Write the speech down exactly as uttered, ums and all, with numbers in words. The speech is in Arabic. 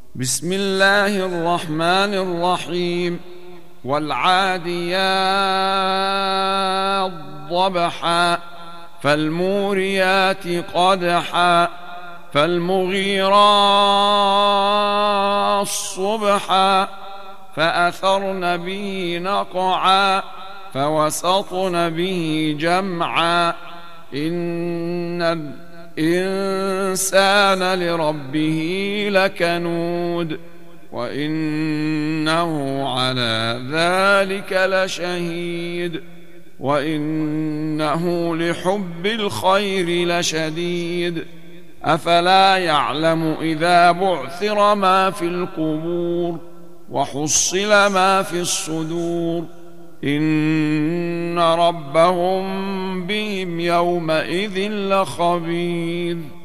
بسم الله الرحمن الرحيم. والعاديات ضبحا فالموريات قدحا فالمغيرات صبحا فأثرن به نقعا فوسطن به جمعا إن الإنسان لربه لكنود وإنه على ذلك لشهيد وإنه لحب الخير لشديد أفلا يعلم إذا بعثر ما في القبور وحصل ما في الصدور إن ربهم بهم يومئذ لخبير.